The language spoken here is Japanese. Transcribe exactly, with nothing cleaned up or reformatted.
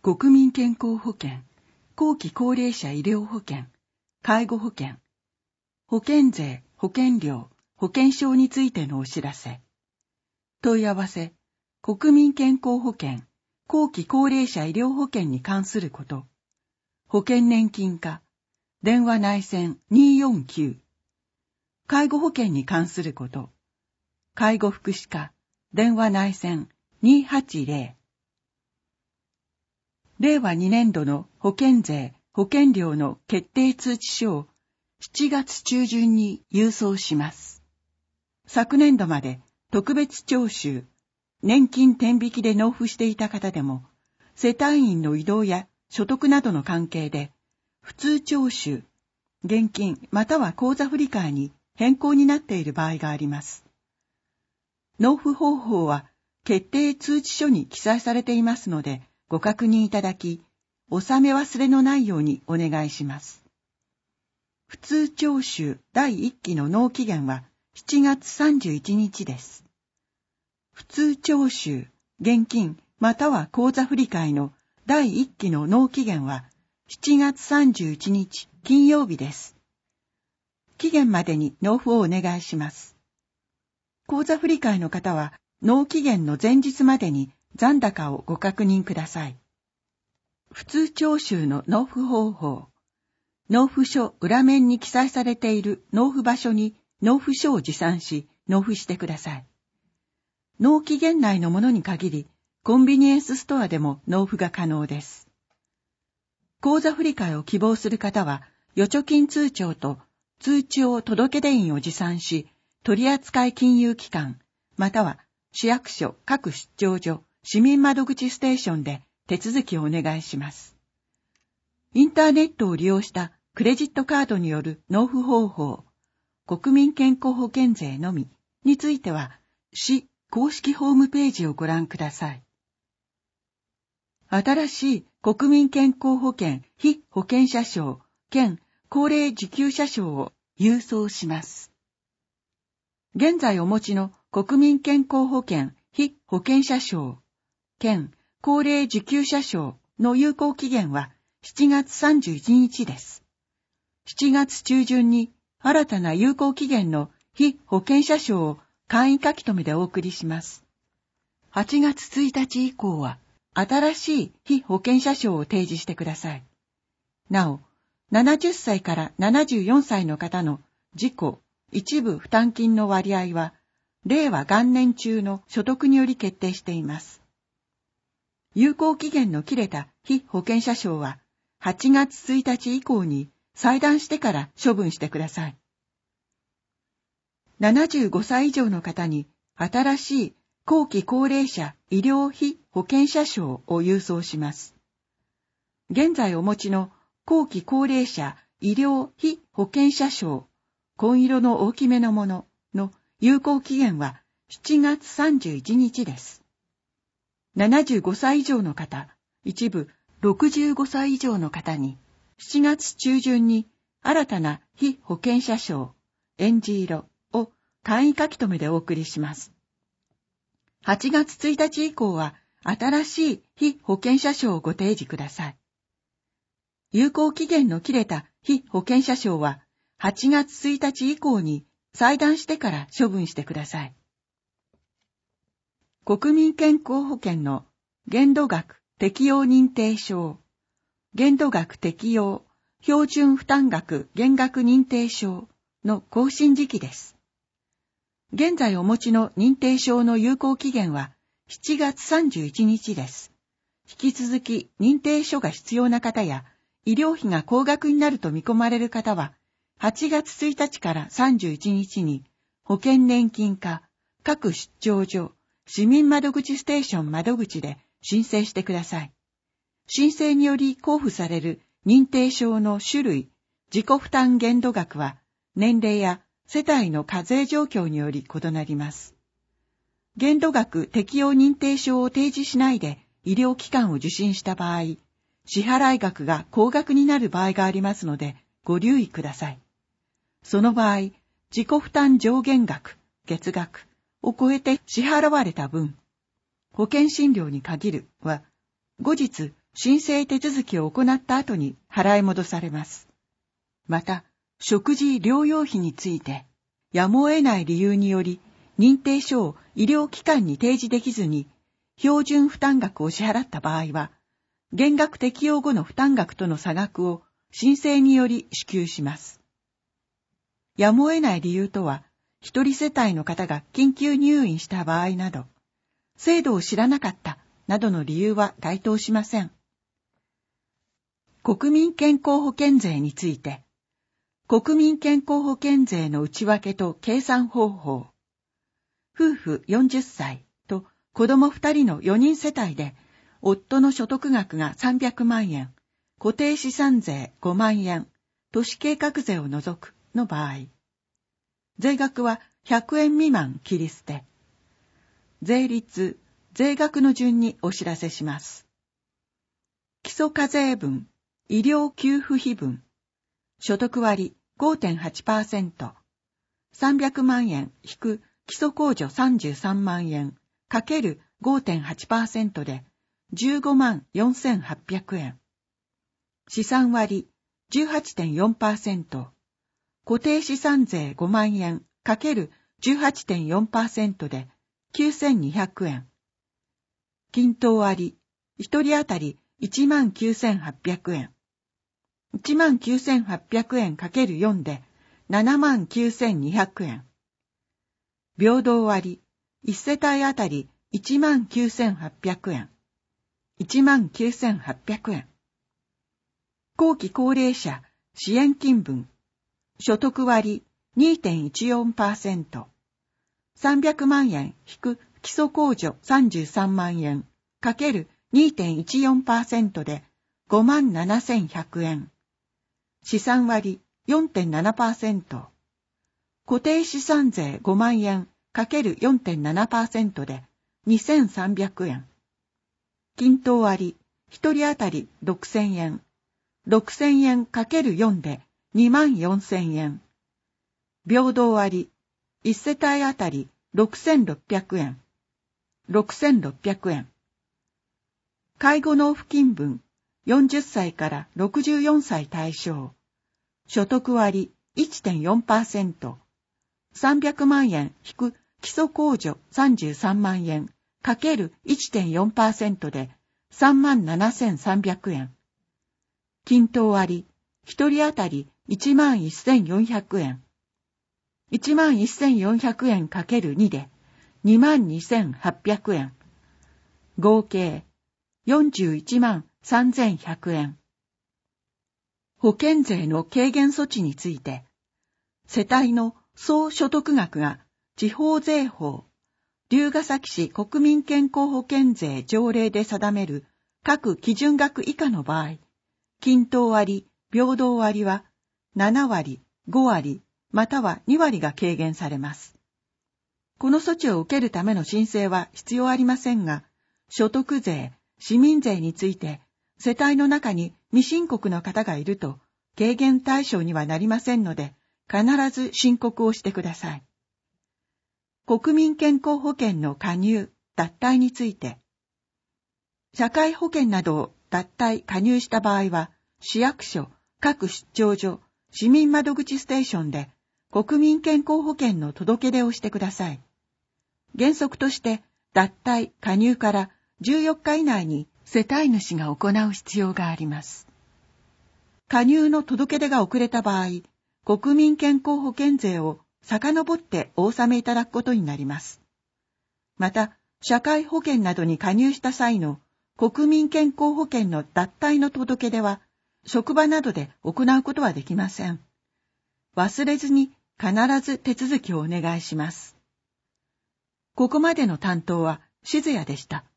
国民健康保険、後期高齢者医療保険、介護保険、保険税、保険料、保険証についてのお知らせ。問い合わせ、国民健康保険、後期高齢者医療保険に関すること。保険年金課、電話内線にーよんきゅう。介護保険に関すること。介護福祉課、電話内線にーはちぜろ。れいわにねんどの保険税、保険料の決定通知書をしちがつちゅうじゅんに郵送します。昨年度まで特別徴収、年金天引きで納付していた方でも、世帯員の異動や所得などの関係で、普通徴収、現金または口座振替に変更になっている場合があります。納付方法は決定通知書に記載されていますので、ご確認いただき、納め忘れのないようにお願いします。普通徴収だいいっきの納期限はしちがつさんじゅういちにちです。普通徴収、現金または口座振替のだいいっきの納期限はしちがつさんじゅういちにち金曜日です。期限までに納付をお願いします。口座振替の方は納期限の前日までに残高をご確認ください。普通徴収の納付方法。納付書裏面に記載されている納付場所に納付書を持参し納付してください。納期限内のものに限り、コンビニエンスストアでも納付が可能です。口座振替を希望する方は、預貯金通帳と通帳届出印を持参し、取扱金融機関、または市役所、各出張所、市民窓口ステーションで手続きをお願いします。インターネットを利用したクレジットカードによる納付方法、国民健康保険税のみについては、市公式ホームページをご覧ください。新しい国民健康保険被保険者証兼高齢受給者証を郵送します。現在お持ちの国民健康保険被保険者証兼高齢受給者証の有効期限はしちがつさんじゅういちにちです。しちがつちゅうじゅんに新たな有効期限の被保険者証を簡易書き留めでお送りします。はちがつついたち以降は新しい被保険者証を提示してください。なお、ななじゅっさいからななじゅうよんさいの方の自己一部負担金の割合は、令和元年中の所得により決定しています。有効期限の切れた被保険者証は、はちがつついたち以降に裁断してから処分してください。ななじゅうごさい以上の方に、新しい後期高齢者医療被保険者証を郵送します。現在お持ちの後期高齢者医療被保険者証、紺色の大きめのものの有効期限はしちがつさんじゅういちにちです。ななじゅうごさい以上の方、一部ろくじゅうごさい以上の方に、しちがつちゅうじゅんに新たな被保険者証、えんじ色を簡易書き留めでお送りします。はちがつついたち以降は新しい被保険者証をご提示ください。有効期限の切れた被保険者証ははちがつついたち以降に裁断してから処分してください。国民健康保険の限度額適用認定証、限度額適用標準負担額減額認定証の更新時期です。現在お持ちの認定証の有効期限はしちがつさんじゅういちにちです。引き続き認定書が必要な方や医療費が高額になると見込まれる方ははちがつついたちからさんじゅういちにちに保険年金課各出張所市民窓口ステーション窓口で申請してください。申請により交付される認定証の種類、自己負担限度額は年齢や世帯の課税状況により異なります。限度額適用認定証を提示しないで医療機関を受診した場合、支払い額が高額になる場合がありますのでご留意ください。その場合、自己負担上限額、月額を超えて支払われた分、保険診療に限るは後日申請手続きを行った後に払い戻されます。また、食事療養費について、やむを得ない理由により、認定書を医療機関に提示できずに、標準負担額を支払った場合は、減額適用後の負担額との差額を申請により支給します。やむを得ない理由とは、一人世帯の方が緊急入院した場合など、制度を知らなかったなどの理由は該当しません。国民健康保険税について、国民健康保険税の内訳と計算方法。夫婦よんじゅっさいと子供ふたりのよにん世帯で、夫の所得額がさんびゃくまんえん、固定資産税ごまんえん、都市計画税を除くの場合、税額はひゃくえん未満切り捨て。税率、税額の順にお知らせします。基礎課税分、医療給付費分、所得割 ごてんはちパーセント、さんびゃくまんえん引く基礎控除さんじゅうさんまんえんかける ごてんはちパーセント でじゅうごまんよんせんはっぴゃくえん。資産割 じゅうはちてんよんパーセント、固定資産税ごまんえんかける じゅうはちてんよんパーセント できゅうせんにひゃくえん。均等割、一人当たりいちまんきゅうせんはっぴゃくえん。いちまんきゅうせんはっぴゃくえんかけるよんでななまんきゅうせんにひゃくえん。平等割、一世帯当たりいちまんきゅうせんはっぴゃくえん。いちまんきゅうせんはっぴゃくえん。後期高齢者支援金分、所得割 にてんいちよんパーセント、さんびゃくまんえん引く基礎控除さんじゅうさんまんえんかける にてんいちよんパーセント でごまんななせんひゃくえん。資産割 よんてんななパーセント、固定資産税ごまんえんかける よんてんななパーセント でにせんさんびゃくえん。均等割、一人当たりろくせんえん。ろくせんえんかけるよんでにまんよんせんえん。平等割、一世帯当たりろくせんろっぴゃくえん。ろくせんろっぴゃくえん。介護納付金分、よんじゅっさいからろくじゅうよんさい対象。所得割 いってんよんパーセント。さんびゃくまんえん引く基礎控除さんじゅうさんまんえんかける いってんよんパーセント でさんまんななせんさんびゃくえん。均等割、一人当たりいちまんせんよんひゃくえん。いちまんせんよんひゃくえんかけるにでにまんにせんはっぴゃくえん。合計よんじゅういちまんさんぜんひゃくえん。保険税の軽減措置について、世帯の総所得額が地方税法、龍ケ崎市国民健康保険税条例で定める各基準額以下の場合、均等割、平等割はななわり、ごわり、またはにわりが軽減されます。この措置を受けるための申請は必要ありませんが、所得税、市民税について世帯の中に未申告の方がいると軽減対象にはなりませんので、必ず申告をしてください。国民健康保険の加入、脱退について、社会保険などを脱退、加入した場合は、市役所、各出張所、市民窓口ステーションで国民健康保険の届け出をしてください。原則として、脱退、加入からじゅうよっか以内に世帯主が行う必要があります。加入の届け出が遅れた場合、国民健康保険税を遡ってお納めいただくことになります。また、社会保険などに加入した際の国民健康保険の脱退の届け出は、職場などで行うことはできません。忘れずに必ず手続きをお願いします。ここまでの担当は静谷でした。